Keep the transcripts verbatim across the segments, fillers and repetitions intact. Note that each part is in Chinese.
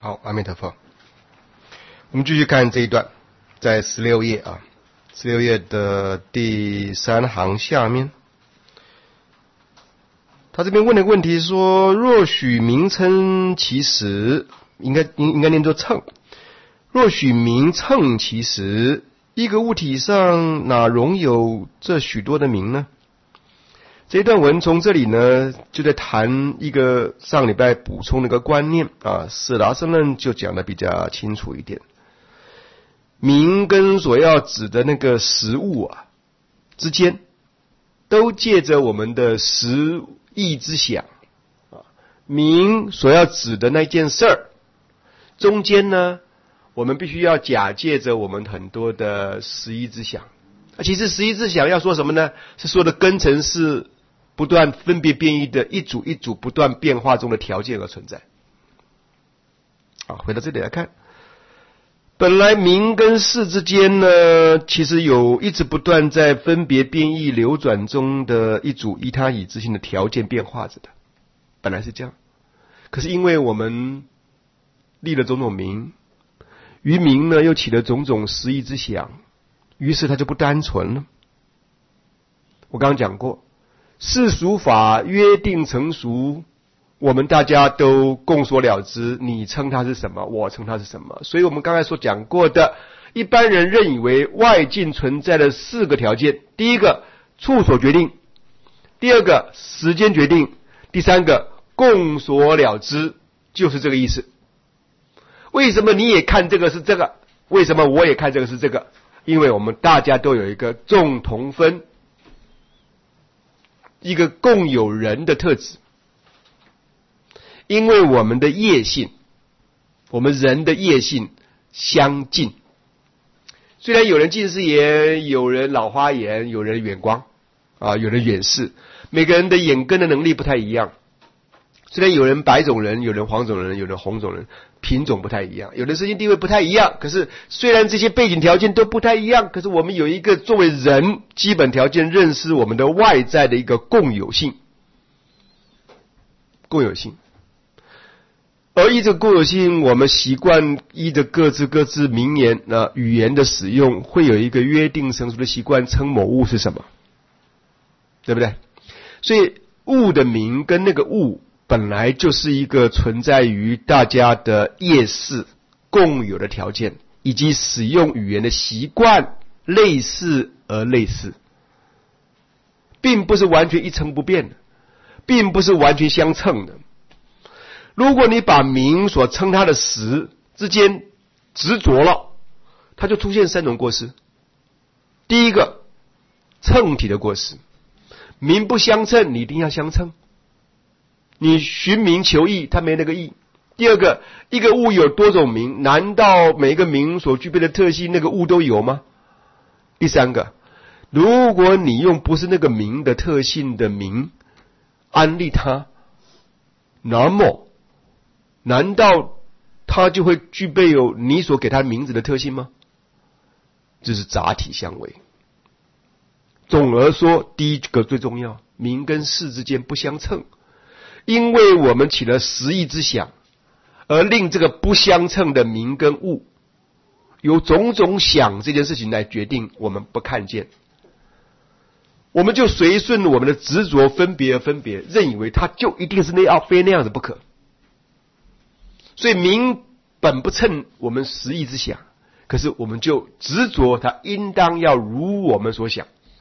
好，阿弥陀佛。我们继续看这一段，在十六页啊，十六页的第三行下面，他这边问的问题说：若许名称其实，应该应应该念作称。若许名称其实，一个物体上哪容有这许多的名呢？这一段文从这里呢，就在谈一个上礼拜补充的一个观念啊，史达生论就讲的比较清楚一点。名跟所要指的那个实物啊之间，都借着我们的实意之想啊，名所要指的那件事儿，中间呢，我们必须要假借着我们很多的实意之想。啊，其实实意之想要说什么呢？是说的根尘是不断分别变异的一组一组不断变化中的条件而存在。好，回到这里来看，本来名跟事之间呢，其实有一直不断在分别变异流转中的一组依他已知性的条件变化着的，本来是这样。可是因为我们立了种种名，于名呢又起了种种实意之想，于是它就不单纯了。我刚刚讲过，世俗法约定成熟，我们大家都共说了之，你称它是什么，我称它是什么。所以我们刚才所讲过的，一般人认以为外境存在的四个条件：第一个处所决定，第二个时间决定，第三个共所了之，就是这个意思。为什么你也看这个是这个？为什么我也看这个是这个？因为我们大家都有一个众同分，一个共有人的特质。因为我们的业性，我们人的业性相近。虽然有人近视眼，有人老花眼，有人远光啊，有人远视，每个人的眼根的能力不太一样。虽然有人白种人，有人黄种人，有人红种人，品种不太一样，有的身心地位不太一样，可是虽然这些背景条件都不太一样，可是我们有一个作为人基本条件认识我们的外在的一个共有性。共有性。而依着共有性，我们习惯依着各自各自名言、呃、语言的使用，会有一个约定成熟的习惯，称某物是什么，对不对？所以物的名跟那个物本来就是一个存在于大家的业识共有的条件，以及使用语言的习惯类似而类似，并不是完全一成不变的，并不是完全相称的。如果你把名所称它的实之间执着了，它就出现三种过失。第一个，称体的过失，名不相称，你一定要相称。你寻名求义，它没那个义。第二个，一个物有多种名，难道每一个名所具备的特性那个物都有吗？第三个，如果你用不是那个名的特性的名安立它，那么难道它就会具备有你所给它名字的特性吗？这是杂体相违。总而说，第一个最重要，名跟事之间不相称，因为我们起了实意之想，而令这个不相称的名跟物有种种想这件事情来决定，我们不看见，我们就随顺我们的执着分别而分别，认以为它就一定是那样，非那样子不可。所以名本不称我们实意之想，可是我们就执着它应当要如我们所想，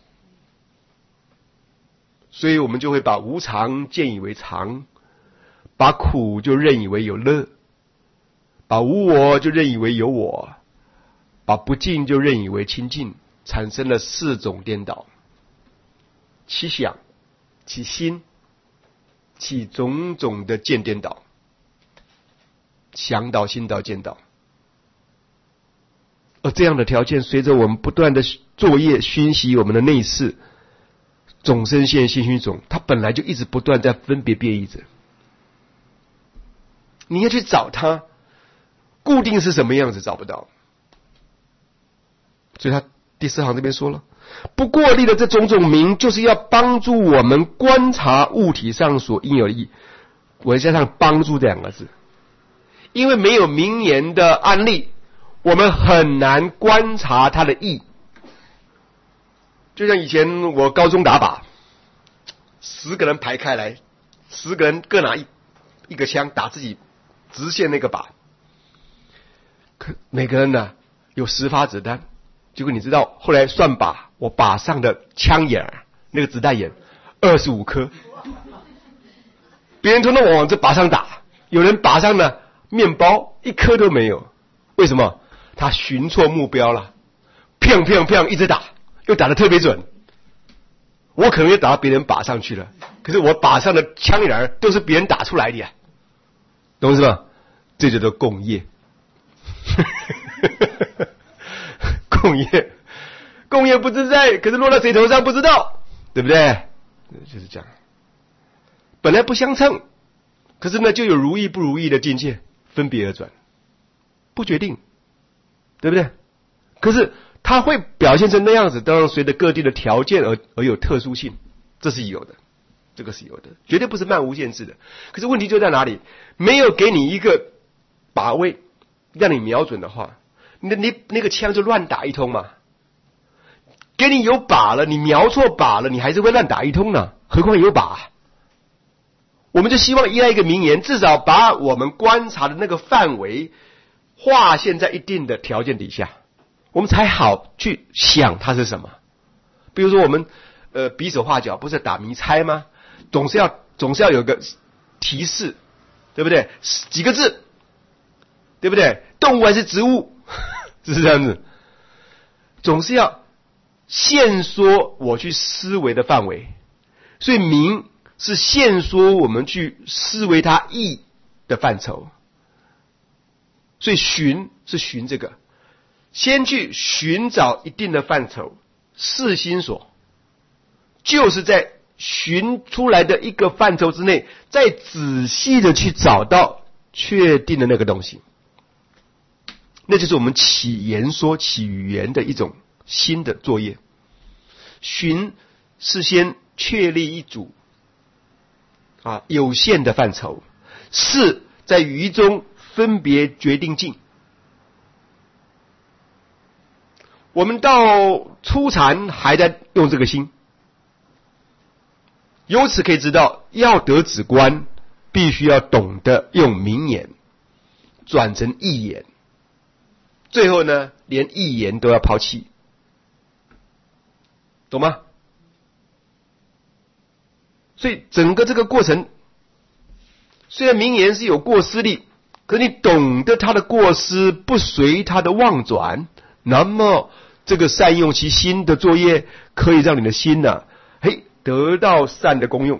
所以我们就会把无常见以为常，把苦就认以为有乐，把无我就认以为有我，把不净就认以为清净，产生了四种颠倒，其想其心其种种的见颠倒，想倒心倒见倒。而这样的条件随着我们不断的作业熏习我们的内视，种生现心虚种，它本来就一直不断在分别变异着，你要去找它固定是什么样子找不到。所以他第四行这边说了，不过立的这种种名就是要帮助我们观察物体上所应有的义，我加上帮助这两个字， 因为没有名言的案例，我们很难观察它的意。就像以前我高中打靶，十个人排开来，十个人各拿一一个枪打自己直线那个靶，可每个人呢有十发子弹，结果你知道后来算靶，我靶上的枪眼那个子弹眼二十五颗，别人通通往这靶上打，有人靶上呢面包一颗都没有，为什么？他寻错目标了，砰砰砰一直打，又打得特别准。我可能也打到别人靶上去了，可是我靶上的枪眼都是别人打出来的呀，懂是吧？这叫做共业。共业，共业不自在，可是落到谁头上不知道，对不对？就是这样，本来不相称，可是呢就有如意不如意的境界，分别而转，不决定，对不对？可是它会表现成那样子，当然随着各地的条件而而有特殊性，这是有的，这个是有的，绝对不是漫无限制的。可是问题就在哪里？没有给你一个靶位让你瞄准的话，你的你那个枪就乱打一通嘛。给你有靶了，你瞄错靶了，你还是会乱打一通呢，何况有靶。我们就希望依赖一个名言，至少把我们观察的那个范围划线在一定的条件底下，我们才好去想它是什么。比如说我们呃比手画脚不是打迷猜吗？总是要总是要有个提示，对不对？几个字，对不对？动物还是植物，是这样子，总是要限缩我去思维的范围。所以名是限缩我们去思维它意的范畴。所以寻是寻这个，先去寻找一定的范畴，视心所，就是在寻出来的一个范畴之内，再仔细的去找到确定的那个东西。那就是我们起言说、起语言的一种新的作业。寻是先确立一组啊有限的范畴，是在语中分别决定境。我们到初禅还在用这个心，由此可以知道，要得止观，必须要懂得用名言转成意言，最后呢，连意言都要抛弃，懂吗？所以整个这个过程，虽然名言是有过失力，可你懂得他的过失，不随他的妄转，那么这个善用其心的作业，可以让你的心呢、啊，嘿，得到善的功用。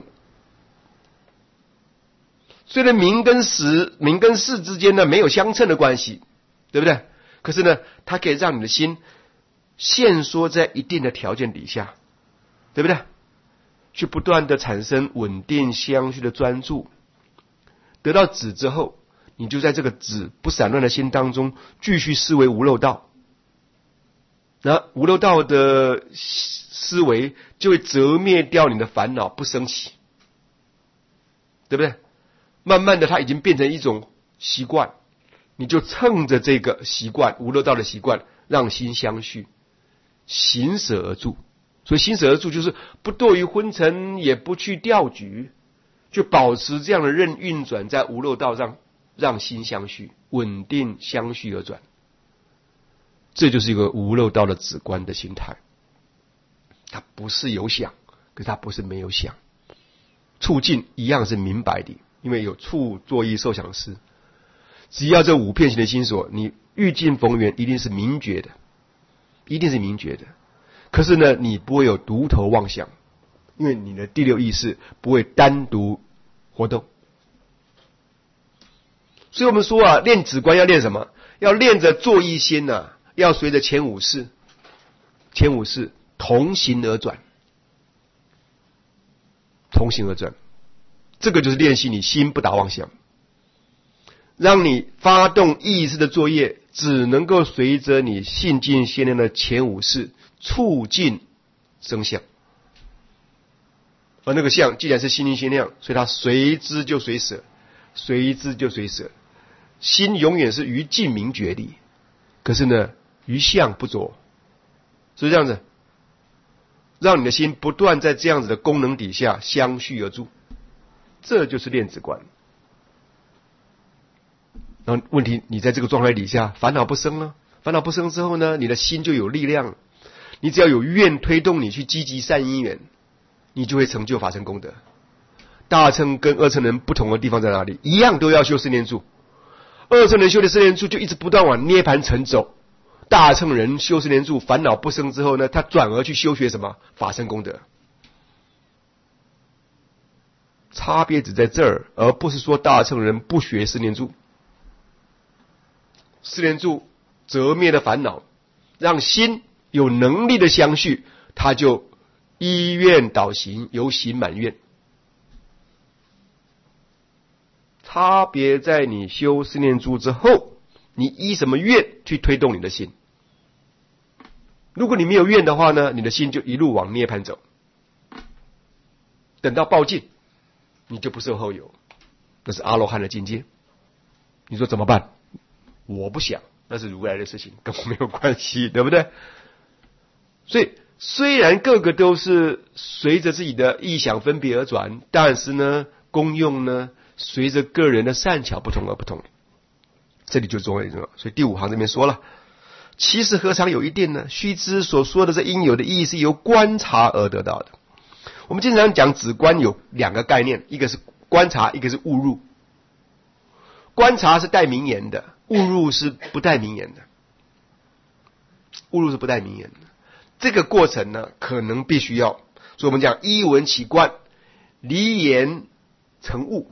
虽然名跟实、名跟事之间呢没有相称的关系，对不对？可是呢，它可以让你的心限缩在一定的条件底下，对不对？去不断的产生稳定相续的专注，得到止之后，你就在这个止不散乱的心当中继续思维无漏道，那无漏道的思维就会折灭掉你的烦恼，不生起，对不对？慢慢的它已经变成一种习惯，你就趁着这个习惯，无漏道的习惯，让心相续，行舍而住。所以行舍而住就是不堕于昏沉，也不去调举，就保持这样的任运转在无漏道上，让心相续，稳定相续而转。这就是一个无漏道的止观的心态。它不是有想，可是它不是没有想。处境一样是明白的，因为有处作意受想思。只要这五片型的心所，你遇境逢缘一定是明觉的，一定是明觉的。可是呢，你不会有独头妄想，因为你的第六意识不会单独活动。所以我们说啊，练止观要练什么？要练着作意心啊，要随着前五识，前五识同行而转，同行而转，这个就是练习你心不打妄想，让你发动意识的作业，只能够随着你性境限量的前五识促进生相。而那个相既然是心境限量，所以它随之就随舍，随之就随舍， 心永远是于境明觉理，可是呢，于相不着，是不是这样子？让你的心不断在这样子的功能底下相续而住，这就是炼子观。然后问题，你在这个状态底下，烦恼不生了，烦恼不生之后呢，你的心就有力量。你只要有愿推动你去积极善因缘，你就会成就法身功德。大乘跟二乘人不同的地方在哪里？一样都要修四念住，二乘人修的四念住就一直不断往涅盘城走，大乘人修四念住，烦恼不生之后呢，他转而去修学什么？法身功德。差别只在这儿，而不是说大乘人不学四念住。四念住折灭了烦恼，让心有能力的相续，他就依愿导行，由行满愿。差别在你修四念住之后，你依什么愿去推动你的心。如果你没有愿的话呢，你的心就一路往涅盘走，等到报尽，你就不受后有，那是阿罗汉的境界。你说怎么办？我不想，那是如来的事情，跟我没有关系，对不对？所以虽然各个都是随着自己的意想分别而转，但是呢，功用呢，随着个人的善巧不同而不同。这里就重要。所以第五行这边说了，其实何尝有一定呢？须知所说的这应有的意义是由观察而得到的。我们经常讲止观有两个概念，一个是观察，一个是悟入。观察是带名言的，悟入是不带名言的。悟入是不带名言的。这个过程呢，可能必须要，所以我们讲依闻起观，离言成悟。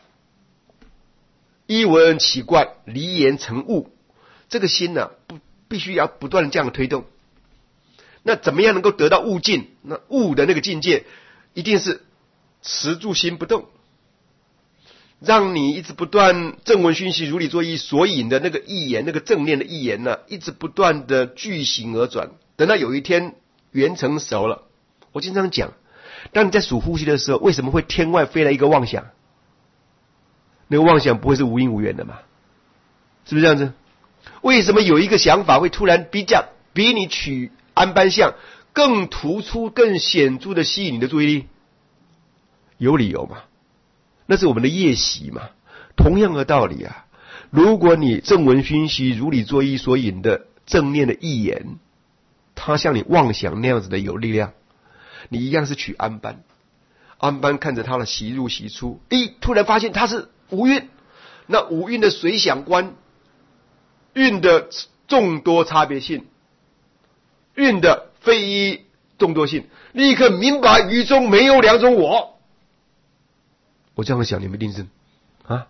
依闻起观，离言成悟。这个心呢，不必须要不断的这样的推动。那怎么样能够得到悟境？那悟的那个境界，一定是持住心不动，让你一直不断正闻熏习如理作意所引的那个意言，那个正念的意言呢，一直不断的具行而转。等到有一天圆成熟了，我经常讲，当你在数呼吸的时候，为什么会天外飞来一个妄想？那个妄想不会是无因无缘的嘛？是不是这样子？为什么有一个想法会突然比较比你取安般相更突出、更显著的吸引你的注意力？有理由嘛？那是我们的业习嘛。同样的道理啊，如果你正闻熏习如理作意所引的正念的意言，它像你妄想那样子的有力量，你一样是取安般。安般看着它的习入习出，诶，突然发现它是无蕴，那无蕴的随想观，蕴的众多差别性，蕴的非一众多性，立刻明白于中没有两种我。我这样想，你们一定是啊，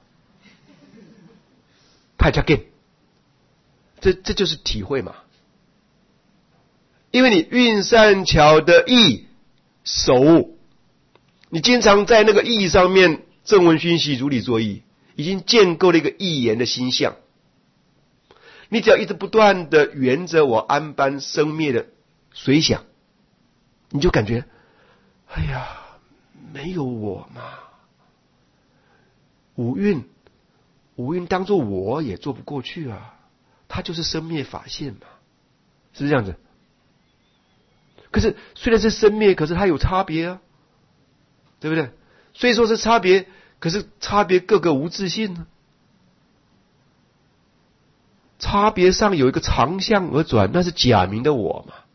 派加给，这这就是体会嘛。因为你蕴善巧的意手，你经常在那个意上面正闻熏习如理作意，已经建构了一个意言的心象。你只要一直不断的沿着我安般生灭的随想，你就感觉，哎呀，没有我嘛。五蕴，五蕴当作我也做不过去啊，它就是生灭法现嘛，是不是这样子？可是虽然是生灭，可是它有差别啊，对不对？虽说是差别，可是差别各个无自性呢、啊。差别上有一个长相而转，那是假名的我嘛。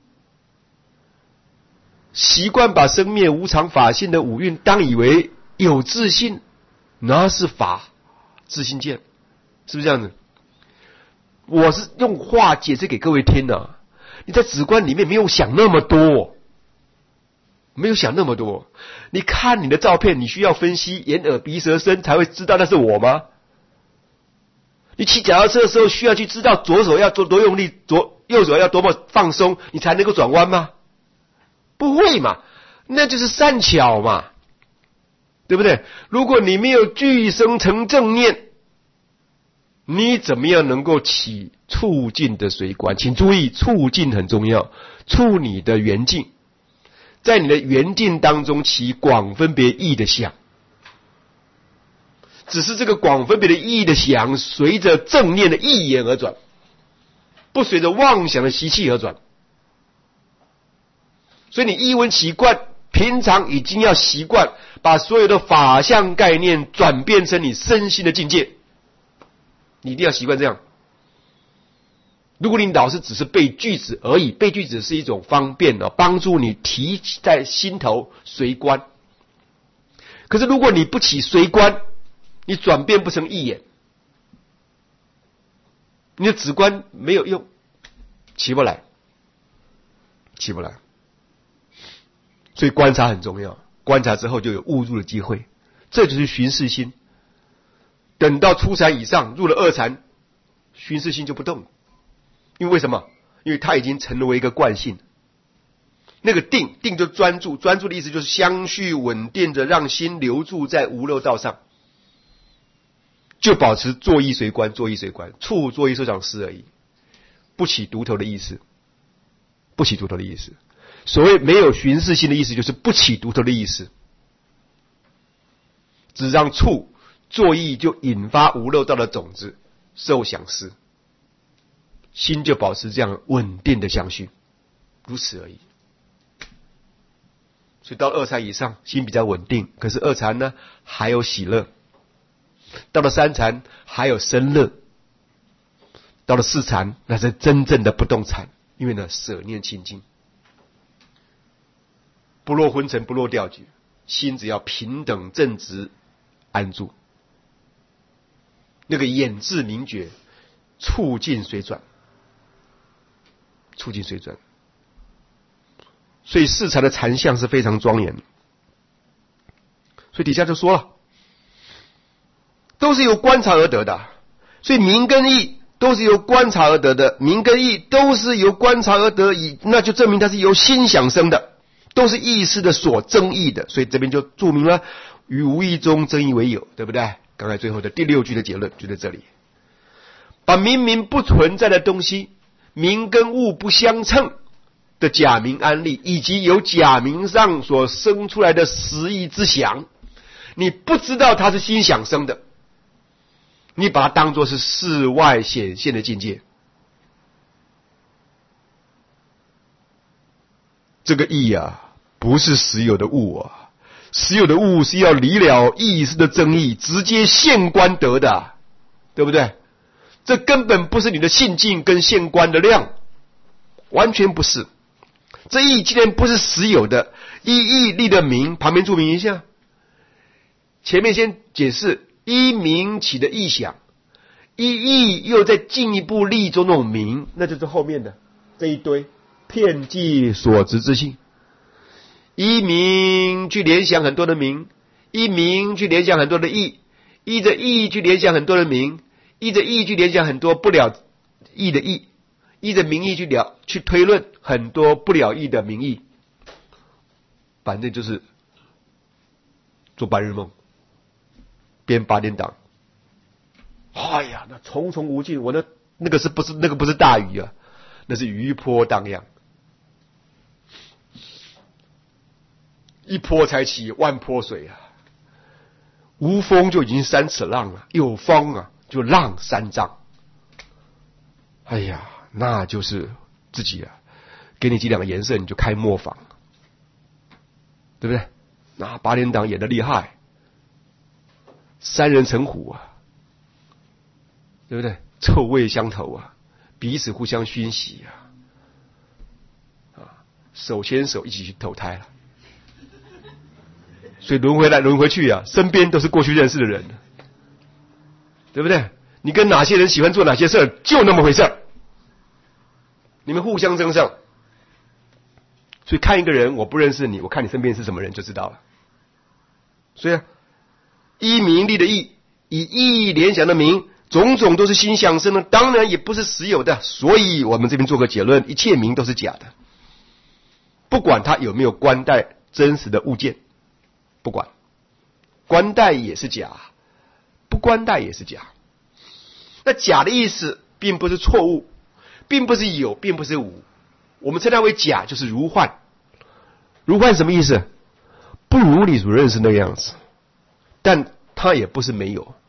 习惯把生灭无常法性的五蕴当以为有自性，那是法自性见，是不是这样子？我是用话解释给各位听的、啊。你在止观里面没有想那么多，没有想那么多。你看你的照片，你需要分析眼耳鼻舌身才会知道那是我吗？你骑脚踏车的时候需要去知道左手要多多用力，左右手要多么放松，你才能够转弯吗？不会嘛，那就是善巧嘛，对不对？如果你没有具生成正念，你怎么样能够起促进的随观？请注意，促进很重要，促你的缘境，在你的缘境当中起广分别义的相。 只是这个广分别的意义的想，随着正念的意言而转，不随着妄想的习气而转。所以你一闻习惯，平常已经要习惯把所有的法相概念转变成你身心的境界，你一定要习惯这样。如果你老是只是背句子而已，背句子是一种方便的，帮助你提在心头随观。可是如果你不起随观，你转变不成意眼，你的止观没有用，起不来，起不来。所以观察很重要，观察之后就有悟入的机会，这就是寻视心。等到初禅以上，入了二禅，寻视心就不动了。因为为什么？因为它已经成为一个惯性。那个定，定就专注，专注的意思就是相续稳定着，让心留住在无漏道上，就保持作意随观，作意随观，处作意收场思而已，不起独头的意思，不起独头的意思。所谓没有寻视心的意思，就是不起独头的意思，只让处作意就引发无漏道的种子，受想思，心就保持这样稳定的相续，如此而已。所以到二禅以上，心比较稳定，可是二禅呢还有喜乐，到了三禅还有生乐，到了四禅那是真正的不动禅，因为呢舍念清净，不落昏沉，不落掉举，心只要平等正直安住，那个眼智明觉，促进随转，促进随转。所以四禅的禅相是非常庄严的。所以底下就说了，都是由观察而得的。所以明跟意都是由观察而得的，明跟意都是由观察而得，以那就证明它是由心想生的，都是意识的所争议的。所以这边就注明了于无意中争议为有，对不对？刚才最后的第六句的结论就在这里，把明明不存在的东西，明跟物不相称的假名安立，以及由假名上所生出来的实义之想，你不知道它是心想生的，你把它当作是世外显现的境界。这个义啊，不是实有的物啊，实有的物是要离了意识的争议，直接现观得的、啊，对不对？这根本不是你的性境跟现观的量，完全不是。这义既然不是实有的，依义立的名，旁边注明一下。前面先解释依名起的意想，依义又再进一步立中那种名，那就是后面的这一堆遍计所执之性。依名去联想很多的名，依名去联想很多的义，依着义去联想很多的名，依着义去联想很多不了义的义，依着名义去了去推论很多不了义的名义，反正就是做白日梦，编八点档。哎呀，那重重无尽，我那那个是不是那个不是大鱼啊？那是余波荡漾，一波才起万波水啊！无风就已经三尺浪了，有风啊就浪三丈。哎呀，那就是自己啊，给你几两个颜色你就开磨坊，对不对？那八点档演得厉害，三人成虎啊，对不对？臭味相投啊，彼此互相熏习啊，啊，手牵手一起去投胎了。所以轮回来轮回去啊，身边都是过去认识的人，对不对？你跟哪些人喜欢做哪些事儿，就那么回事儿，你们互相增上。所以看一个人，我不认识你，我看你身边是什么人就知道了。所以啊，依名立的义，以义联想的名，种种都是心想生的，当然也不是实有的。所以我们这边做个结论，一切名都是假的，不管它有没有冠带真实的物件，不管冠带也是假，不冠带也是假。那假的意思并不是错误，并不是有，并不是无，我们称它为假，就是如幻。如幻什么意思？不如你所认识那个样子，但它也不是没有，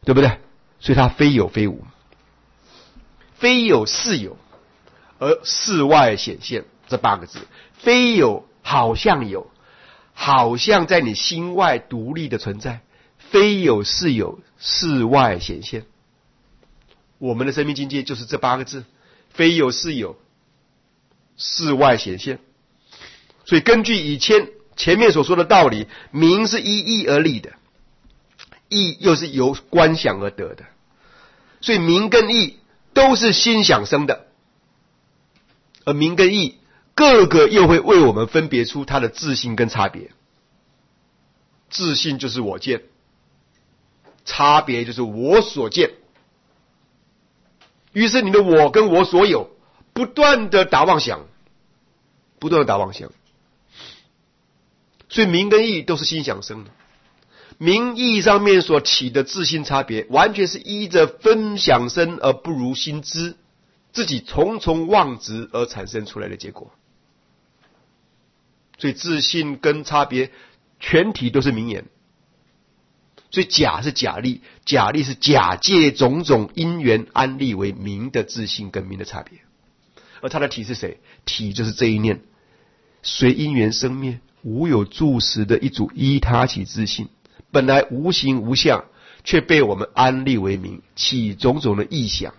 对不对？所以它非有非无，非有是有，而事外显现，这八个字，非有好像有，好像在你心外独立的存在，非有是有，事外显现。我们的生命境界就是这八个字，非有是有，事外显现。所以根据以前前面所说的道理，名是依义而立的，义又是由观想而得的，所以名跟义都是心想生的，而名跟义各个又会为我们分别出它的自性跟差别。自性就是我见，差别就是我所见。于是你的我跟我所有不断的打妄想，不断的打妄想。所以名跟义都是心想生的，名义上面所起的自性差别，完全是依着分想生而不如心知，自己重重妄执而产生出来的结果。所以自性跟差别全体都是名言。所以假是假立，假立是假借种种因缘安立为名的自性跟名的差别。而它的体是谁？体就是这一念，随因缘生灭，无有住实的一组依他起自性，本来无形无相，却被我们安立为名，起种种的意想，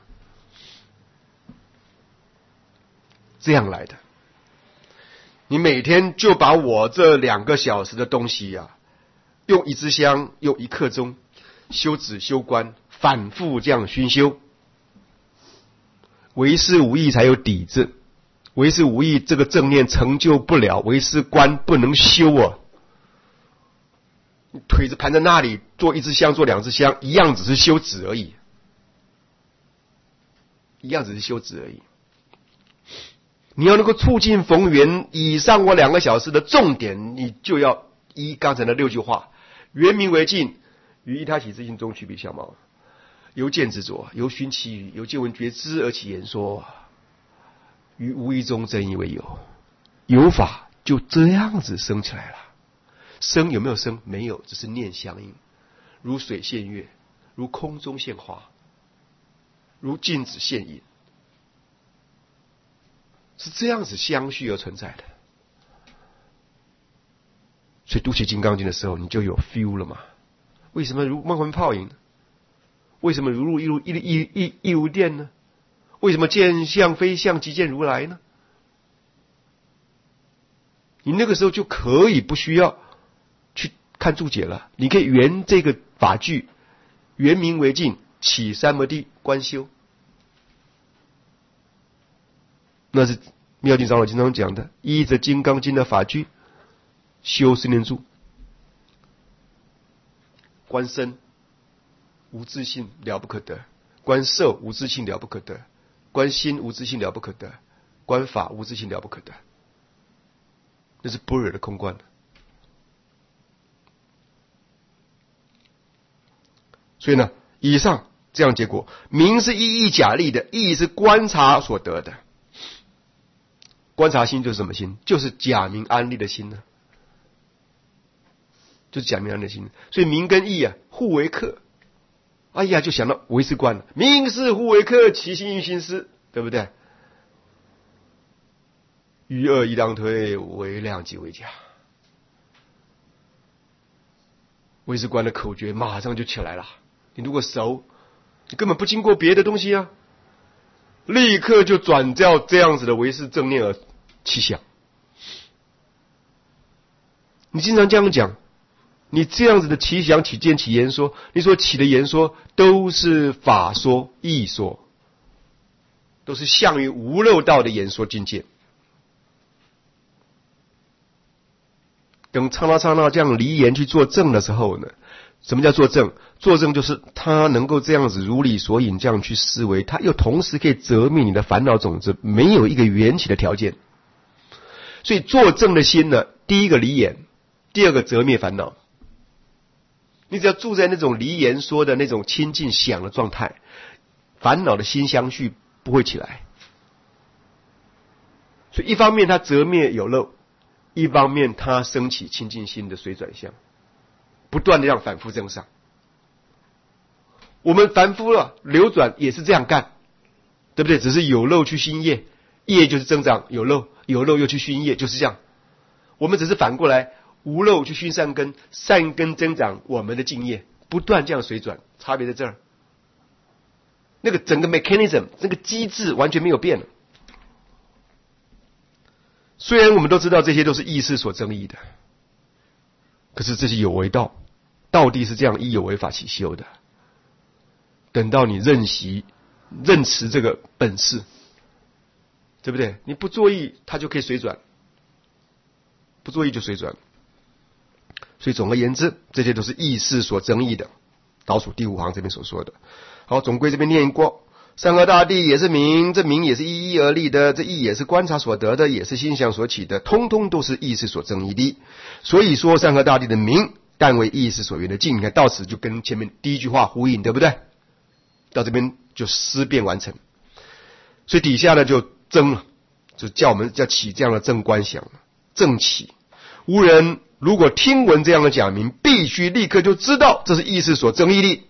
这样来的。你每天就把我这两个小时的东西啊，用一支香，用一刻钟，修止修观，反复这样熏修，为师无益才有底子，为师无益这个正念成就不了，为师观不能修啊。腿子盘在那里，做一支香，做两支香，一样只是修止而已，一样只是修止而已。你要能够促进逢缘，以上我两个小时的重点，你就要依刚才的六句话：缘明为镜，于依他起自性中取彼相貌，由见执着，由熏其语，由见闻觉知而起言说，于无意中真以为有，有法就这样子生起来了。生有没有生？没有，只是念相应，如水现月，如空中现花，如镜子现影，是这样子相续而存在的。所以读起《金刚经》的时候，你就有 feel 了嘛？为什么如梦魂泡影？为什么如入一如一一一一如电呢？为什么见相非相，即见如来呢？你那个时候就可以不需要去看注解了，你可以圆这个法句，圆明为镜，起三摩地观修。那是妙净长老经常讲的，依着《金刚经》的法句修十念住，观身无自性了不可得，观受无自性了不可得，观心无自性了不可得，观法无自性了不可得。那是般若的空观。所以呢，以上这样结果，名是依义假立的，义是观察所得的。观察心就是什么心？就是假名安立的心呢、啊，就是假名安立的心。所以名跟义啊互为客，哎呀，就想到唯识观了，名是互为客，其心应心思，对不对？于恶亦当推，为量即为假。唯识观的口诀马上就起来了。你如果熟，你根本不经过别的东西啊，立刻就转掉这样子的唯识正念而起想。你经常这样讲，你这样子的起想、起见、起言说，你所起的言说都是法说、义说，都是向于无漏道的言说境界。等刹那刹那这样离言去做正的时候呢，什么叫做正？做正就是他能够这样子如理所引这样去思维，他又同时可以折灭你的烦恼种子，没有一个缘起的条件。所以做正的心呢，第一个离言，第二个折灭烦恼。你只要住在那种离言说的那种清净想的状态，烦恼的心相续不会起来。所以一方面它折灭有漏，一方面它升起清净心的随转相，不断的让反复增上。 我们凡夫了流转也是这样干，对不对？只是有漏去熏叶，叶就是增长，有漏有漏又去熏叶，就是这样。我们只是反过来，无漏去熏善根，善根增长我们的净业，不断这样水转，差别在这儿。那个整个 mechanism 这个机制完全没有变了。虽然我们都知道这些都是意识所争议的，可是这是有为道，道地是这样依有为法起修的。等到你认习认持这个本事，对不对？你不作意它就可以水转，不作意就水转。所以总而言之，这些都是意识所争议的。倒数第五行这边所说的。好，总归这边念过，山河大地也是名，这名也是依义而立的，这义也是观察所得的，也是心想所起的，通通都是意识所争议的。所以说山河大地的名，但为意识所缘的境。你看到此就跟前面第一句话呼应，对不对？到这边就思辨完成。所以底下呢就争了，就叫我们要起这样的正观想，正起。无人如果听闻这样的讲明，必须立刻就知道这是意识所争议的，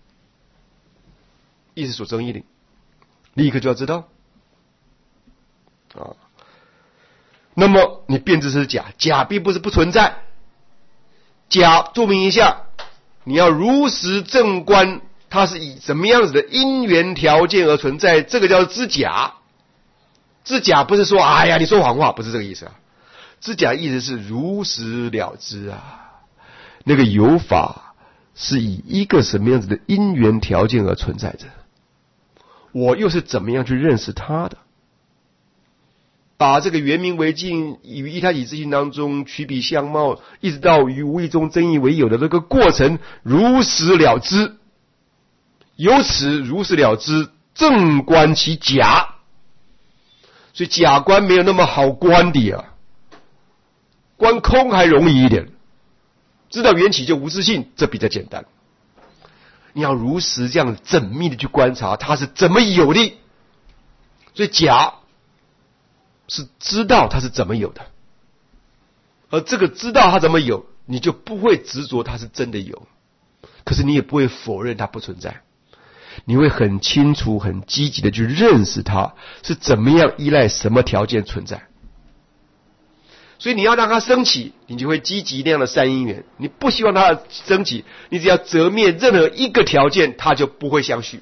意识所争议的，立刻就要知道啊。那么你辨知是假，假并不是不存在，假注明一下，你要如实正观，它是以什么样子的因缘条件而存在，这个叫知假。知假不是说哎呀你说谎话，不是这个意思啊。知假意思是如实了知啊，那个有法是以一个什么样子的因缘条件而存在着，我又是怎么样去认识它的？把这个圆明为镜与一他体自性当中取彼相貌，一直到于无意中争议为有的这个过程如实了知，由此如实了知，正观其假。所以假观没有那么好观的啊，观空还容易一点，知道缘起就无自性，这比较简单。你要如实这样缜密的去观察它是怎么有的。所以假是知道它是怎么有的，而这个知道它怎么有，你就不会执着它是真的有，可是你也不会否认它不存在，你会很清楚很积极的去认识它是怎么样依赖什么条件存在。所以你要让它升起，你就会积极那样的善因缘。你不希望它升起，你只要折灭任何一个条件，它就不会相续。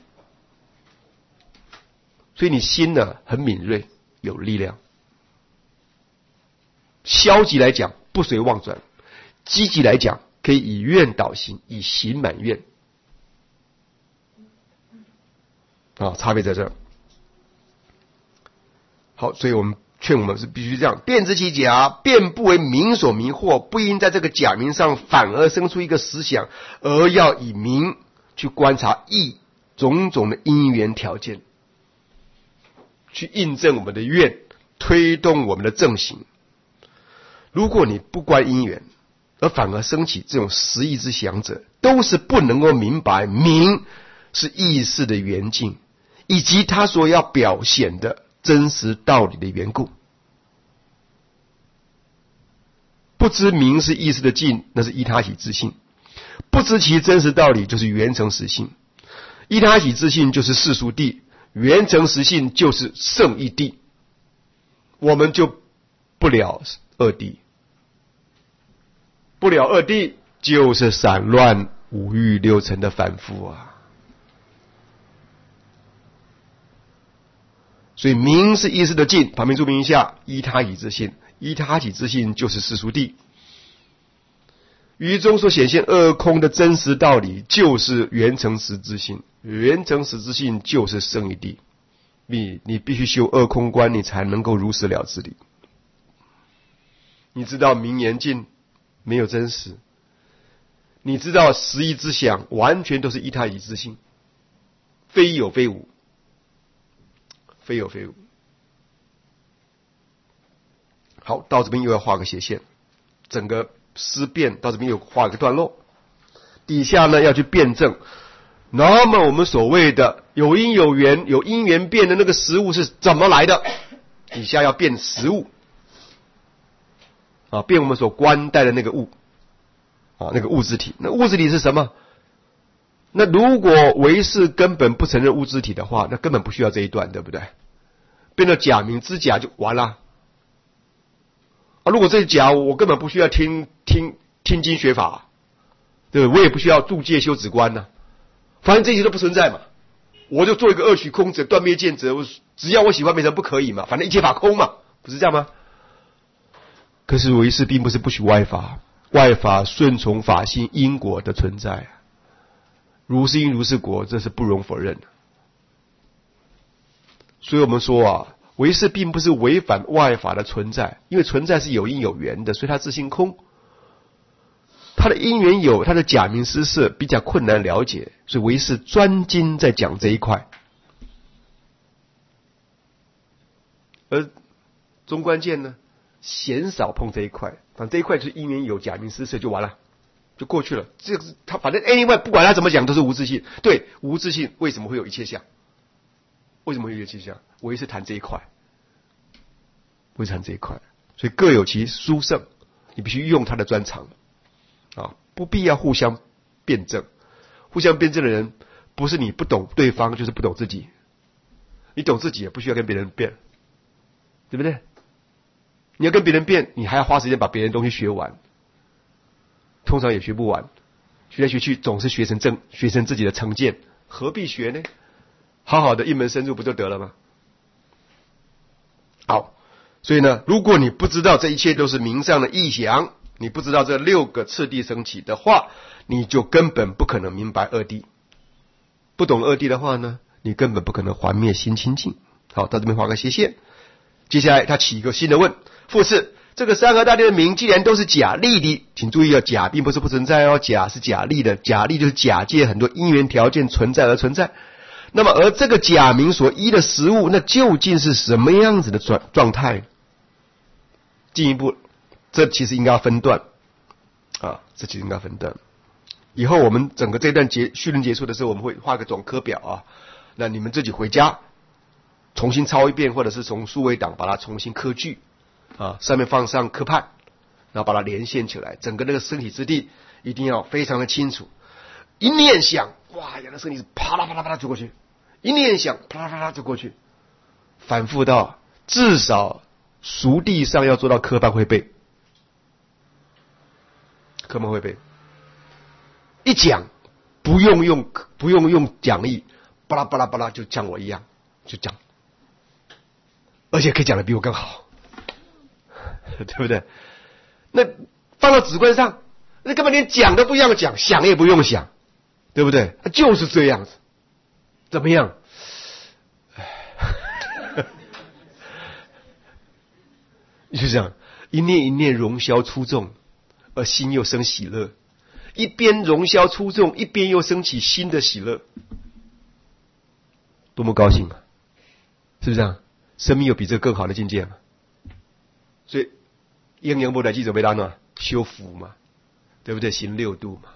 所以你心呢很敏锐，有力量。消极来讲不随妄转，积极来讲可以以愿导行，以行满愿。啊，差别在这儿。好，所以我们劝我们是必须这样，辨知其假，便不为名所迷惑，不应在这个假名上反而生出一个思想，而要以名去观察义种种的因缘条件，去印证我们的愿，推动我们的正行。如果你不观因缘，而反而升起这种实义之想者，都是不能够明白名是意识的缘境，以及他所要表现的真实道理的缘故。不知名是意识的境，那是依他起自性；不知其真实道理，就是缘成实性。依他起自性就是世俗谛，缘成实性就是圣义谛。我们就不了二谛，不了二谛就是散乱五欲六尘的反复啊。所以名是意识的境，旁边注明一下，依他起自性，依他起自性就是世俗谛。于中所显现二空的真实道理，就是缘成实之性，缘成实之性就是圣义谛。你你必须修二空观，你才能够如实了知理。你知道名言境没有真实，你知道实义之想完全都是依他起自性，非有非无，非有非无。好，到这边又要画个斜线，整个思辨到这边又画个段落，底下呢要去辩证。那么我们所谓的有因有缘有因缘变的那个实物是怎么来的？底下要辩实物啊，辩我们所观待的那个物啊，那个物质体。那物质体是什么？ 那如果唯识根本不承认物质体的话，那根本不需要这一段，对不对？变成假名之假就完了。啊，如果这是假，我根本不需要听听听经学法，对不对？我也不需要注戒修止观呢、啊，反正这些都不存在嘛。我就做一个二取空者，断灭见者，我只要我喜欢没人不可以嘛，反正一切法空嘛，不是这样吗？可是唯识并不是不许外法，外法顺从法性因果的存在，如是因如是果，这是不容否认的。所以我们说啊，唯识并不是违反外法的存在，因为存在是有因有缘的，所以它自性空。它的因缘有，它的假名实色比较困难了解，所以唯识专精在讲这一块。而中观见呢，鲜少碰这一块，反正这一块就是因缘有，假名实色就完了，就过去了。这个是他反正 anyway 不管他怎么讲都是无自性。对，无自性为什么会有一切相？为什么会有一切相？唯识谈这一块，唯识谈这一块，所以各有其殊胜，你必须用他的专长啊，不必要互相辩证。互相辩证的人，不是你不懂对方，就是不懂自己。你懂自己也不需要跟别人辩，对不对？你要跟别人辩，你还要花时间把别人东西学完，通常也学不完，学来学去总是学成正，学成自己的成见，何必学呢？好好的一门深入不就得了吗？好，所以呢，如果你不知道这一切都是名相的臆想，你不知道这六个次第升起的话，你就根本不可能明白二谛。不懂二谛的话呢，你根本不可能还灭心清净。好，到这边画个斜线。接下来他起一个新的问：复次，这个山河大地的名既然都是假立的，请注意啊，假并不是不存在哦，假是假立的，假立就是假借很多因缘条件存在而存在。那么而这个假名所依的实物，那究竟是什么样子的状状态？进一步，这其实应该要分段啊，这其实应该分段。以后我们整个这段结序论结束的时候，我们会画个总科表啊，那你们自己回家重新抄一遍，或者是从数位档把它重新刻句啊，上面放上科判，然后把它连线起来，整个那个身体之地一定要非常的清楚。一念想，哇，原来身体是啪啦啪啦啪啦就过去；一念想，啪啦啪啦就过去，反复到至少熟地上要做到科判会背，科判会背。一讲不用用不用用讲义，巴拉巴拉巴拉就像我一样就讲，而且可以讲的比我更好，对不对？那放到直观上，那根本连讲都不用讲，想也不用想，对不对？就是这样子，怎么样？就这样，一念一念荣消出众，而心又生喜乐。一边荣消出众，一边又升起新的喜乐，多么高兴啊！是不是这样？生命有比这更好的境界吗？所以阴阳波的记者被他呢修福嘛，对不对？行六度嘛，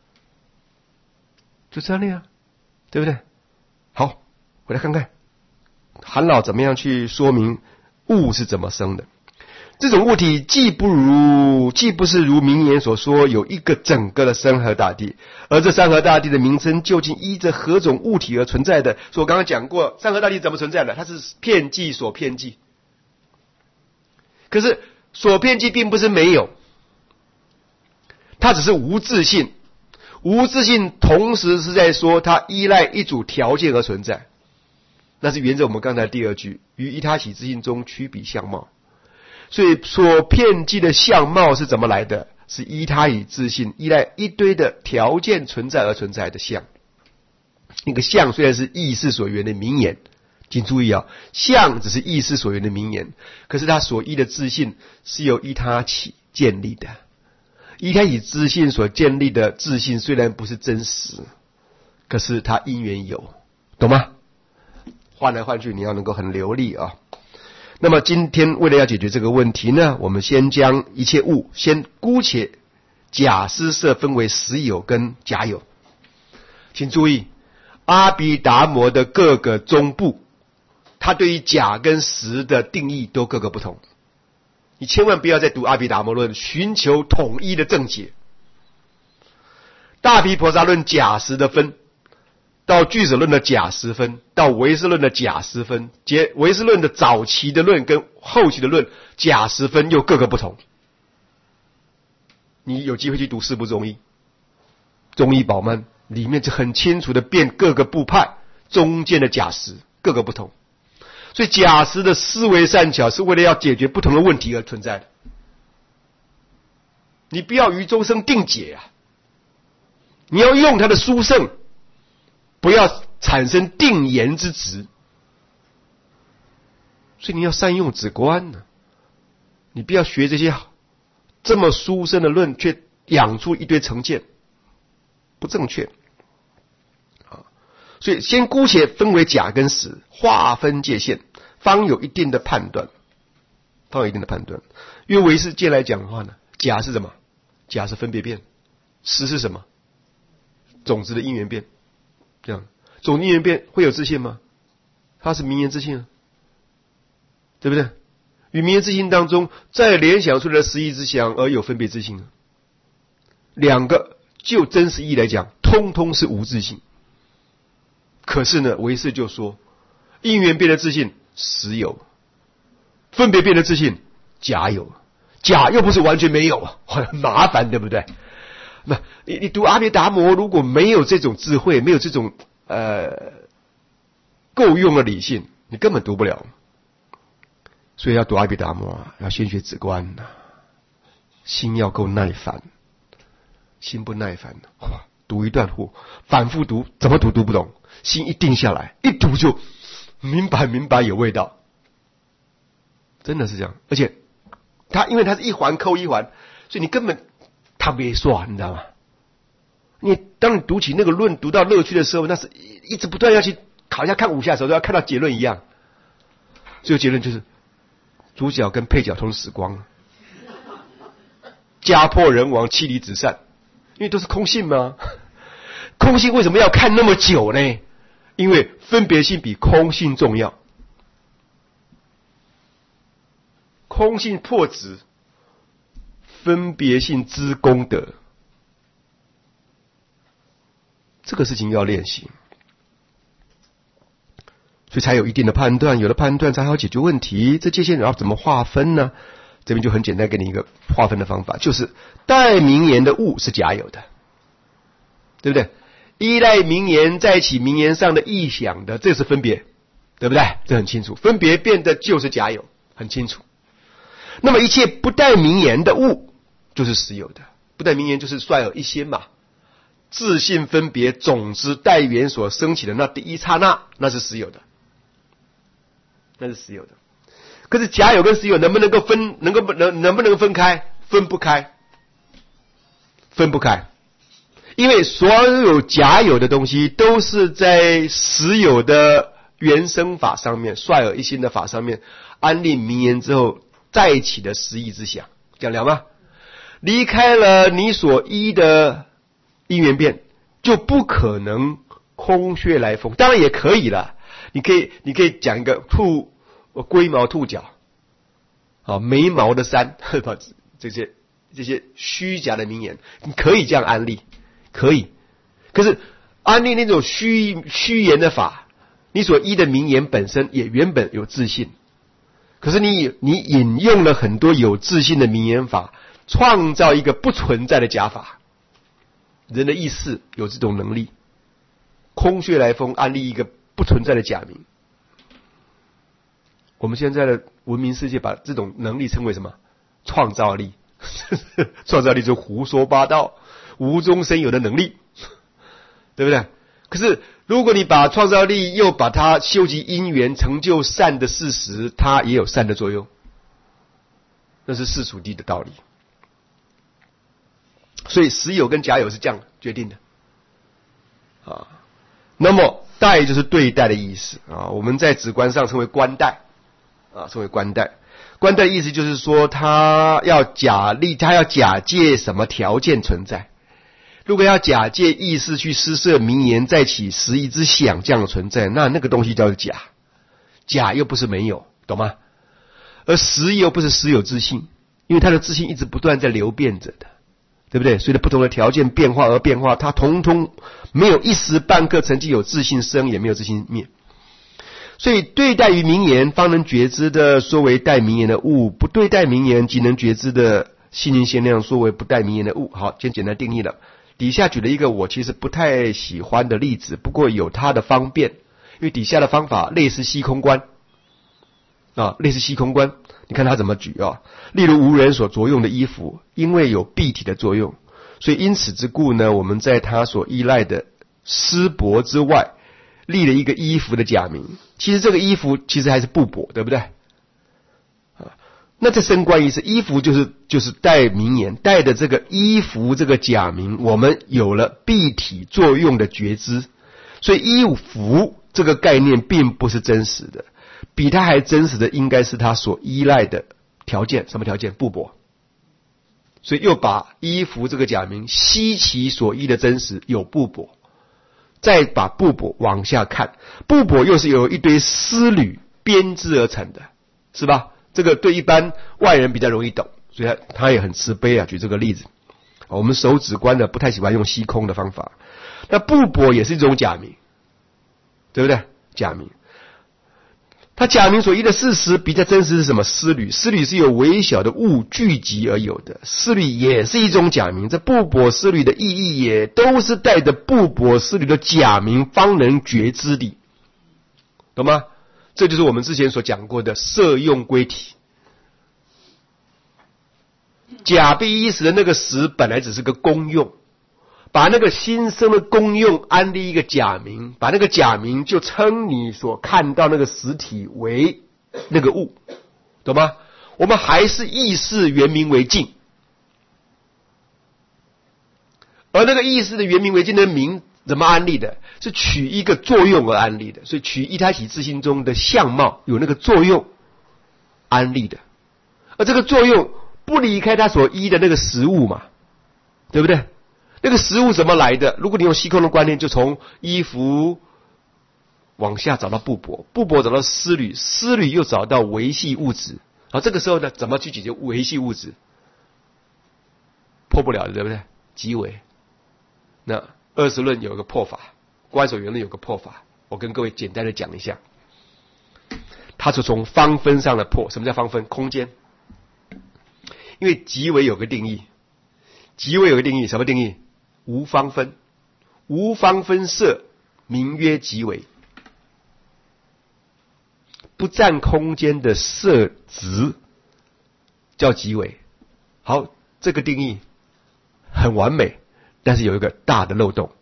就这样呀，对不对？好，回来看看韩老怎么样去说明物是怎么生的。这种物体既不如，既不是如名言所说有一个整个的山河大地，而这山河大地的名称究竟依着何种物体而存在的？所以我刚刚讲过，山河大地怎么存在的？它是遍计所遍计。可是所遍计并不是没有，它只是无自性。无自性同时是在说它依赖一组条件而存在，那是沿着我们刚才第二句，于依他起自性中趋彼相貌。所以所遍计的相貌是怎么来的？是依他以自性，依赖一堆的条件存在而存在的相。那个相虽然是意识所缘的名言，请注意啊，相只是意识所缘的名言，可是它所依的自性是由依他起建立的。依他以自性所建立的自性虽然不是真实，可是它因缘有，懂吗？换来换去你要能够很流利啊。那么今天为了要解决这个问题呢，我们先将一切物先姑且假施设分为实有跟假有。请注意，阿毗达摩的各个宗部，它对于假跟实的定义都各个不同。你千万不要再读阿毗达摩论，寻求统一的正解。 大毗婆沙论假实的分，到俱舍论的假实分，到唯识论的假实分，结唯识论的早期的论跟后期的论假实分又各个不同。你有机会去读四部中医，中医宝鬘里面就很清楚的辨各个部派中间的假实各个不同。所以假实的思维善巧是为了要解决不同的问题而存在的。你不要于周生定解啊，你要用他的殊胜，不要产生定言之执。所以你要善用止观呢、啊，你不要学这些这么殊胜的论，却养出一堆成见，不正确。所以先姑且分为假跟实，划分界限，方有一定的判断，方有一定的判断。因为唯识界来讲的话呢，假是什么？假是分别变，实是什么？种子的因缘变。这样，种子因缘变会有自信吗？它是名言自信啊，对不对？与名言自信当中，再联想出来的实义之想而有分别自信，两个就真实意义来讲，通通是无自信。可是呢，唯识就说，因缘变的自信实有，分别变的自信假有，假又不是完全没有啊，很麻烦，对不对？那你你读阿毗达摩，如果没有这种智慧，没有这种呃够用的理性，你根本读不了。所以要读阿毗达摩啊，要先学止观呐、啊，心要够耐烦，心不耐烦的哇，读一段话，反复读，怎么读读不懂。心一定下来，一读就明白明白有味道，真的是这样。而且它因为它是一环扣一环，所以你根本它没说，你知道吗？你当你读起那个论读到乐趣的时候，那是一直不断要去考一下看五下的时候，都要看到结论一样。最后结论就是主角跟配角同时死光，家破人亡，妻离子散，因为都是空性嘛。空性为什么要看那么久呢？因为分别性比空性重要。空性破执，分别性知功德，这个事情要练习，所以才有一定的判断，有了判断才好解决问题。这界限要怎么划分呢？这边就很简单，给你一个划分的方法，就是带名言的物是假有的，对不对？依赖名言在起名言上的意想的，这是分别，对不对？这很清楚。分别变的就是假有，很清楚。那么一切不带名言的物就是实有的，不带名言就是率尔一心嘛。自性分别种子带缘所升起的那第一刹那，那是实有的，那是实有的。可是假有跟实有能不能够分，能够能能不能分开？分不开，分不开。因为所有假有的东西都是在实有的原生法上面，率尔一心的法上面安立名言之后再起的实义之想，讲了吗？离开了你所依的因缘变，就不可能空穴来风。当然也可以了，你可以你可以讲一个兔龟毛兔角，啊眉毛的山，这些这些虚假的名言，你可以这样安立。可以，可是安立那种虚虚言的法，你所依的名言本身也原本有自信，可是你你引用了很多有自信的名言法，创造一个不存在的假法。人的意识有这种能力，空穴来风，安立一个不存在的假名。我们现在的文明世界把这种能力称为什么？创造力。创造力就是胡说八道，无中生有的能力，对不对？可是如果你把创造力又把它修集因缘成就善的事实，它也有善的作用，那是世俗谛的道理。所以实有跟假有是这样决定的啊。那么待就是对待的意思啊，我们在止观上称为观待啊，称为观待。观待的意思就是说，他要假立，他要假借什么条件存在。如果要假借意识去施设名言，再起实义之想这样的存在，那那个东西叫做假。假又不是没有，懂吗？而实又不是实有自性，因为他的自性一直不断在流变着的， 对不对？随着不同的条件变化而变化，它统统没有一时半刻曾经有自性生，也没有自性灭。所以对待于名言方能觉知的，说为带名言的物；不对待名言即能觉知的心灵限量，说为不带名言的物。好，先简单定义了。底下举了一个我其实不太喜欢的例子，不过有它的方便，因为底下的方法类似虚空观啊，类似虚空观。你看他怎么举啊？例如无人所着用的衣服，因为有蔽体的作用，所以因此之故呢，我们在他所依赖的丝帛之外，立了一个衣服的假名。其实这个衣服其实还是布帛，对不对？啊，那这深观意思，衣服就是就是带名言，带的这个衣服这个假名，我们有了蔽体作用的觉知，所以衣服这个概念并不是真实的。比它还真实的应该是它所依赖的条件，什么条件？布帛。所以又把衣服这个假名悉其所依的真实有布帛，再把布帛往下看，布帛又是由一堆丝缕编织而成的，是吧？这个对一般外人比较容易懂，所以他也很慈悲啊，举这个例子。我们手指观的不太喜欢用虚空的方法，那布帛也是一种假名，对不对？假名。它假名所依的事实比较真实是什么？丝缕，丝缕是由微小的物聚集而有的，丝缕也是一种假名。这布帛丝缕的意义也都是带着布帛丝缕的假名方能觉知的，懂吗？这就是我们之前所讲过的摄用归体。假必依时的那个时本来只是个功用，把那个新生的功用安立一个假名，把那个假名就称你所看到那个实体为那个物，懂吗？我们还是意识原名为镜，而那个意识的原名为镜的名怎么安立的？是取一个作用而安立的，所以取一胎体自性中的相貌有那个作用安立的，而这个作用不离开它所依的那个实物嘛，对不对？那个实物怎么来的？如果你用虚空的观念，就从衣服往下找到布帛，布帛找到丝缕，丝缕又找到维系物质。好，这个时候呢，怎么去解决维系物质？破不了的，对不对？极微。那二十论有个破法，观所缘论有个破法，我跟各位简单的讲一下。它是从方分上的破。什么叫方分？空间。因为极微有个定义，极微有个定义，什么定义？无方分，无方分色名曰极微，不占空间的色值叫极微。好，这个定义很完美，但是有一个大的漏洞。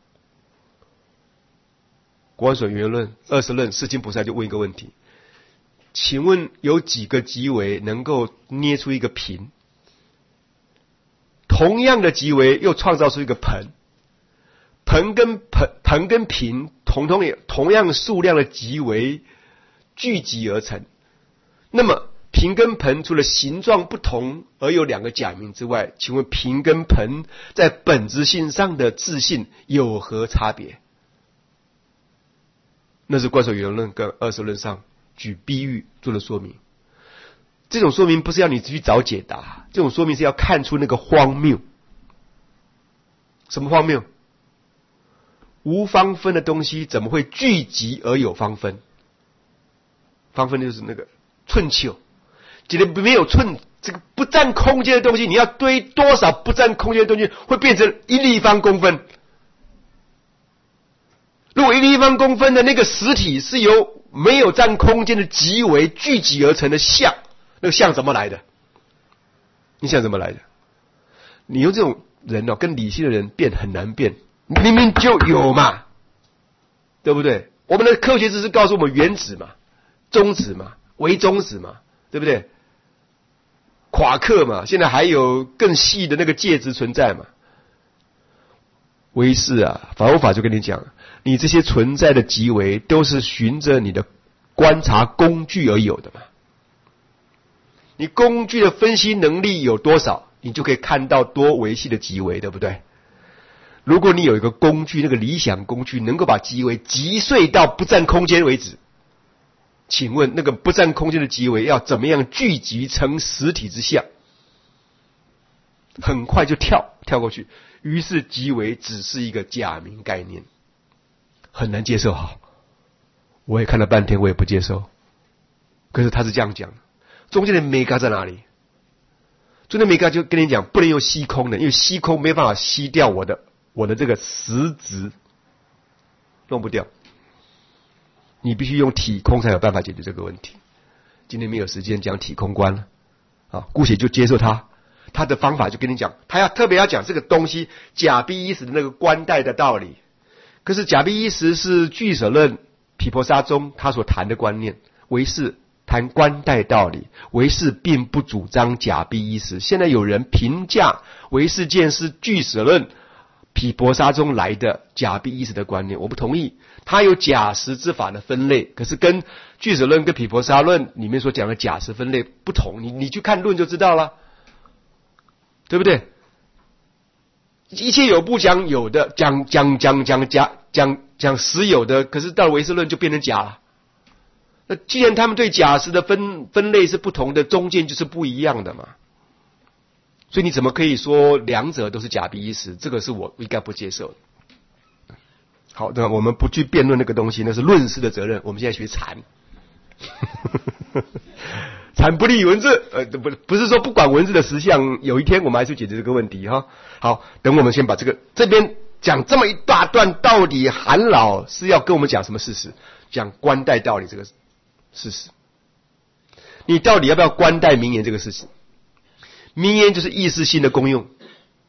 观所缘论、二十论，世亲菩萨就问一个问题：请问有几个极微能够捏出一个瓶？同样的极微又创造出一个盆，盆跟盆盆跟瓶同同同样数量的极微聚集而成。那么瓶跟盆除了形状不同而有两个假名之外，请问瓶跟盆在本质性上的自性有何差别？那是观所缘论跟二十论上举比喻做了说明。这种说明不是要你去找解答，这种说明是要看出那个荒谬。什么荒谬？无方分的东西怎么会聚集而有方分？方分就是那个寸丘，觉得没有寸，这个不占空间的东西，你要堆多少不占空间的东西，会变成一立方公分？如果一立方公分的那个实体是由没有占空间的极微聚集而成的相，那个相怎么来的？你想怎么来的？你用这种人哦，跟理性的人辩很难辩，明明就有嘛，对不对？我们的科学知识告诉我们原子嘛、中子嘛、微中子嘛，对不对？夸克嘛，现在还有更细的那个介质存在嘛。唯是啊，法无法就跟你讲，你这些存在的极微都是循着你的观察工具而有的嘛。你工具的分析能力有多少，你就可以看到多维系的极微，对不对？如果你有一个工具，那个理想工具能够把极微击碎到不占空间为止，请问那个不占空间的极微要怎么样聚集成实体之相？ 很快就跳跳过去。于是即为只是一个假名概念，很难接受。好，我也看了半天，我也不接受。可是他是这样讲，中间的美嘎在哪里？中间的美嘎就跟你讲，不能用吸空的，因为吸空没办法吸掉我的我的这个实质，弄不掉。你必须用体空才有办法解决这个问题。今天没有时间讲体空观了，啊，姑且就接受他。他的方法就跟你讲，他要特别要讲这个东西假逼依实的那个观待的道理。可是假逼依实是俱舍论毗婆沙宗他所谈的观念，唯识谈观待道理，唯识并不主张假逼依实。现在有人评价唯识见是俱舍论毗婆沙宗来的假逼依实的观念，我不同意。他有假实之法的分类，可是跟俱舍论跟毗婆沙论里面所讲的假实分类不同，你你去看论就知道了，对不对？一切有不讲有的，讲讲讲讲假讲讲实有的，可是到了唯识论就变成假了。那既然他们对假实的分分类是不同的，中间就是不一样的嘛。所以你怎么可以说两者都是假逼依实？这个是我应该不接受的。好的，我们不去辩论那个东西，那是论师的责任。我们现在学禅，禅不立文字，呃，不不是说不管文字的实相，有一天我们还是解决这个问题哈。好，等我们先把这个这边讲这么一大段，到底韩老是要跟我们讲什么事实？讲观待道理这个事实。你到底要不要观待名言这个事实？名言就是意识性的功用。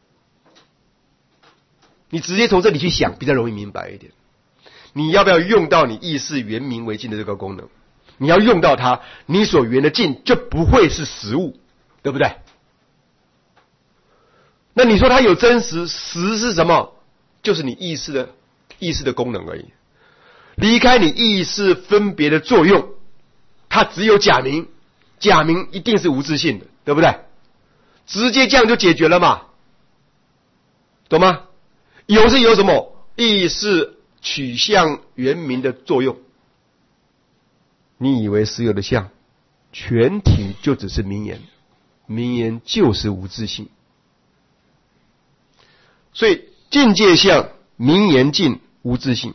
你直接从这里去想比较容易明白一点。你要不要用到你意识圆明为镜的这个功能？你要用到它，你所圆的镜就不会是实物，对不对？那你说它有真实，实是什么？就是你意识的意识的功能而已。离开你意识分别的作用，它只有假名，假名一定是无自性的，对不对？直接这样就解决了嘛，懂吗？有是有什么意识取向圆明的作用？你以为实有的相，全体就只是名言，名言就是无自性。所以境界相名言境无自性，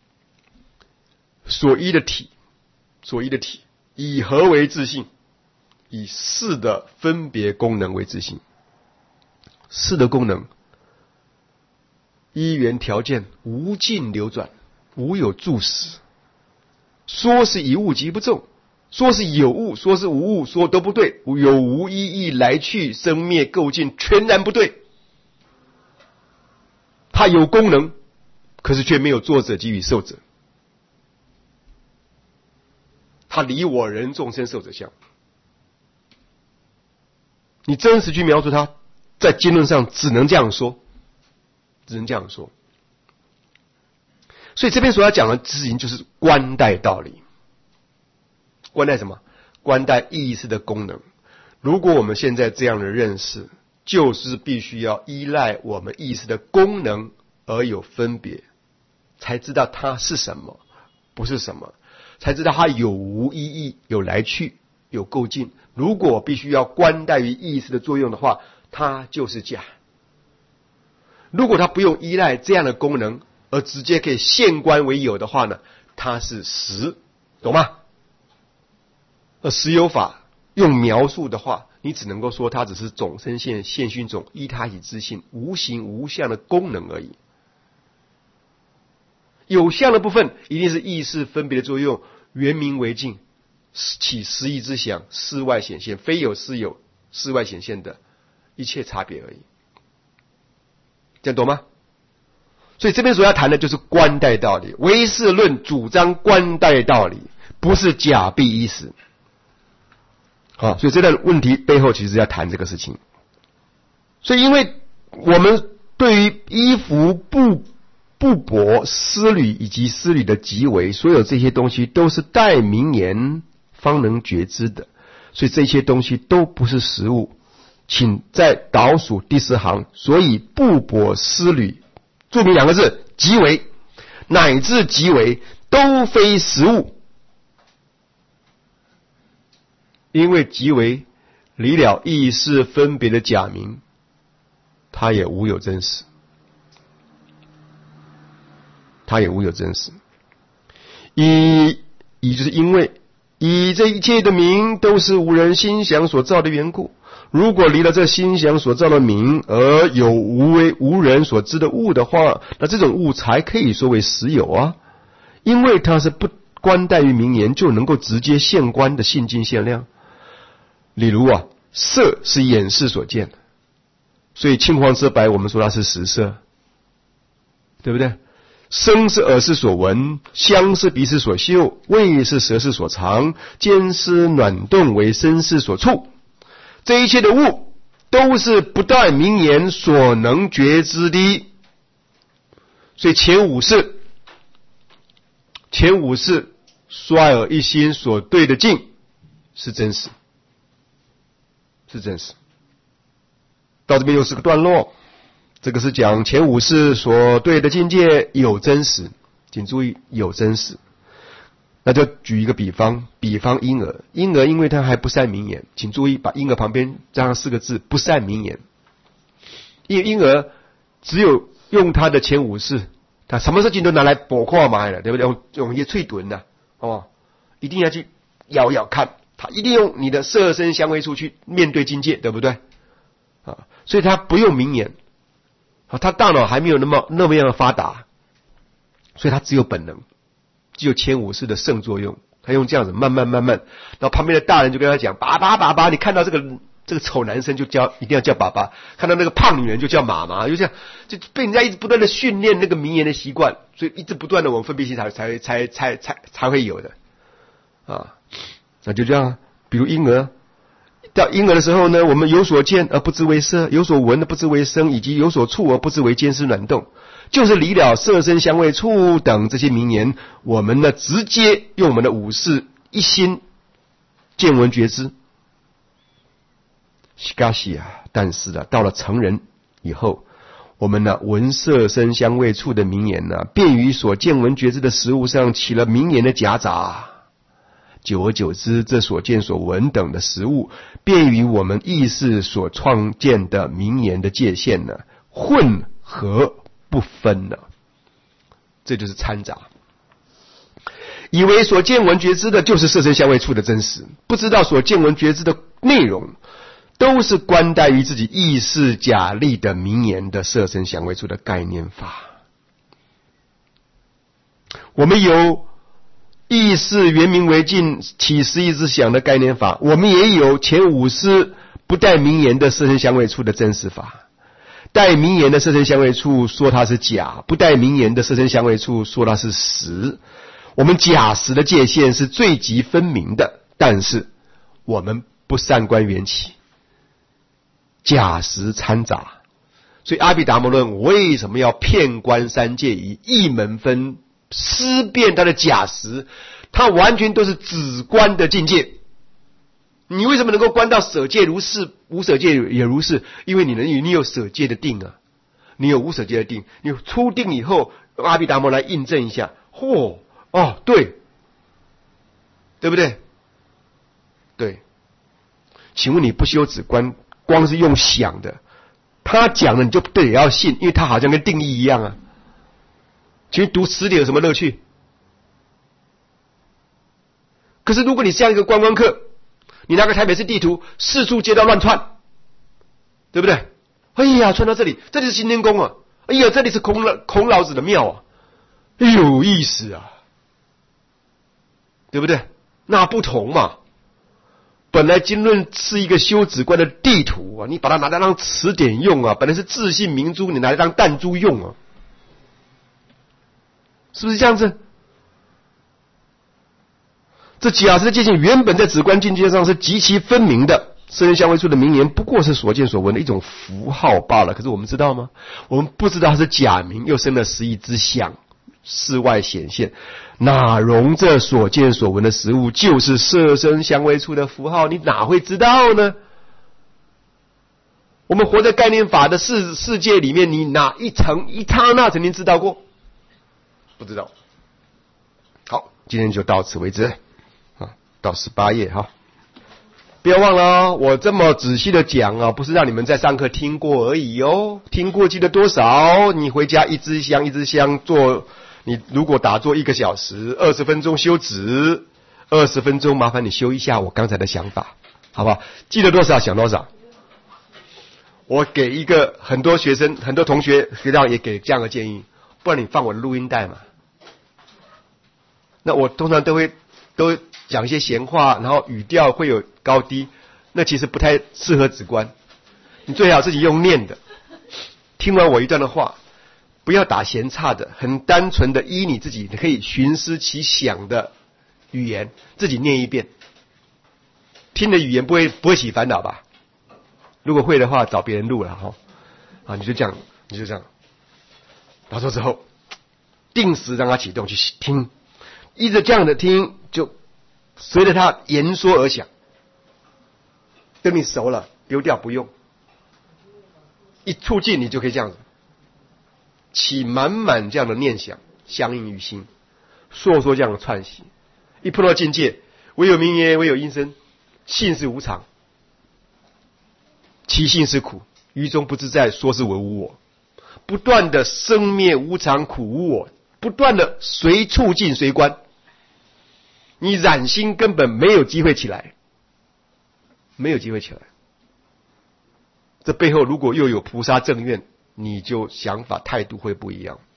所依的体，所依的体以何为自性？以识的分别功能为自性。识的功能依缘条件无尽流转，无有住实。说是以物即不中，说是有物，说是无物，说都不对。有无一义来去生灭构尽，全然不对。它有功能，可是却没有作者及与受者。它离我人众生受者相。你真实去描述它，在经论上只能这样说。只能这样说。所以这边所要讲的事情就是观待道理。观待什么？观待意识的功能。如果我们现在这样的认识，就是必须要依赖我们意识的功能而有分别，才知道它是什么，不是什么，才知道它有无意义，有来去，有构尽。如果必须要观待于意识的作用的话，它就是假。如果它不用依赖这样的功能，而直接可以现观为有的话呢，它是实，懂吗？而实有法用描述的话，你只能够说它只是种生现现熏种依他以自性无形无相的功能而已。有相的部分一定是意识分别的作用，圆明为镜，起实义之想，事外显现，非有是有，事外显现的一切差别而已。这样懂吗？所以这边所要谈的就是观待道理。唯识论主张观待道理，不是假必依实。好，所以这段问题背后其实要谈这个事情。所以因为我们对于依服不不驳思虑以及思虑的极为，所有这些东西都是待名言方能觉知的，所以这些东西都不是实物。请在倒数第四行，所以不驳思虑，注明两个字，极为乃至极为都非实物。因为极为离了意识分别的假名， 它也无有真实，它也无有真实。以以就是因为以这一切的名都是无人心想所造的缘故，如果离了这心想所造的名，而有无为无人所知的物的话，那这种物才可以说为实有啊，因为它是不观待于名言就能够直接现观的性境现量。例如啊，色是眼识所见的，所以青黄色白我们说它是实色，对不对？声是耳识所闻，香是鼻识所嗅，味是舌识所尝，尖是暖动为身识所触。这一切的物都是不待名言所能觉知的。所以前五识前五识衰而一心所对的境是真实，是真实。到这边又是个段落，这个是讲前五识所对的境界有真实，请注意有真实。那就举一个比方，比方婴儿，婴儿因为他还不善名言，请注意把婴儿旁边加上四个字不善名言。因为婴儿只有用他的前五识，他什么事情都拿来补看买了，对不对？用用一脆钝的哦，一定要去咬咬看，他一定用你的色身香味触去面对境界，对不对？啊，所以他不用名言，啊，他大脑还没有那么那么样的发达，所以他只有本能。只有前五识的圣作用，他用这样子慢慢慢慢，然后旁边的大人就跟他讲爸爸爸爸，你看到这个这个丑男生就叫一定要叫爸爸，看到那个胖女人就叫妈妈，就这样就被人家一直不断的训练那个名言的习惯，所以一直不断的我们分别心才才才才才才会有的啊。那就这样，比如婴儿到婴儿的时候呢，我们有所见而不知为色，有所闻而不知为声，以及有所触而不知为尖识暖动。就是离了色身香味触等这些名言，我们呢直接用我们的五识一心见闻觉知。しかし啊，但是啊，到了成人以后，我们呢闻色身香味触的名言呢，便于所见闻觉知的实物上起了名言的夹杂。久而久之，这所见所闻等的实物，便于我们意识所创建的名言的界限呢混合不分了，这就是掺杂。以为所见闻觉知的就是色身香味触的真实，不知道所见闻觉知的内容都是关待于自己意识假立的名言的色身香味触的概念法。我们有意识原名为尽起实意之想的概念法，我们也有前五识不带名言的色身香味触的真实法。带名言的色身香味触说它是假，不带名言的色身香味触说它是实。我们假实的界限是最极分明的，但是我们不善观缘起，假实掺杂。所以阿毗达摩论为什么要遍观三界，以一门分思辨它的假实，它完全都是止观的境界。你为什么能够观到舍戒如是，无舍戒也如是？因为你能，你有舍戒的定啊，你有无舍戒的定。你出定以后，阿毗达摩来印证一下，嚯，哦，对，对不对？对。请问你不修止观，光是用想的，他讲了你就得要信，因为他好像跟定义一样啊。其实读词典有什么乐趣？可是如果你像一个观光客，你拿个台北市地图，四处街道乱窜，对不对？哎呀，窜到这里，这里是行天宫啊！哎呀，这里是孔老孔老子的庙啊！有意思啊，对不对？那不同嘛。本来经论是一个修止观的地图啊，你把它拿来当词典用啊，本来是自信明珠，你拿来当弹珠用啊，是不是这样子？这假实的界限原本在止观境界上是极其分明的，色身香味触的名言不过是所见所闻的一种符号罢了。可是我们知道吗？我们不知道它是假名，又生了实义之想，世外显现，哪容这所见所闻的实物就是色身香味触的符号？你哪会知道呢？我们活在概念法的世世界里面，你哪一层一刹那曾经知道过？不知道。好，今天就到此为止。到十八页哈。 不要忘了哦，我这么仔细的讲啊，不是让你们在上课听过而已哦。听过记得多少？你回家一支香一支香做，你如果打坐一个小时，二十分钟修止，二十分钟麻烦你修一下我刚才的想法，好不好？记得多少想多少。我给一个很多学生、很多同学、学长也给这样的建议，不然你放我的录音带嘛。那我通常都会都讲一些闲话，然后语调会有高低，那其实不太适合直观。你最好自己用念的，听完我一段的话，不要打闲岔的，很单纯的依你自己可以寻思其想的语言，自己念一遍。听的语言不会不会起烦恼吧？如果会的话，找别人录了哈。啊，你就这样，你就这样，打坐之后，定时让它启动去听，一直这样的听，就随着它言说而想。等你熟了，丢掉不用，一促进你就可以这样子，起满满这样的念想，相应于心，说说这样的串习。一碰到境界，唯有名言，唯有音声，性是无常，其性是苦，于中不自在，说是为无我。不断的生灭无常，苦无我，不断的随处境随观，你染心根本没有机会起来，没有机会起来。这背后如果又有菩萨正愿，你就想法态度会不一样。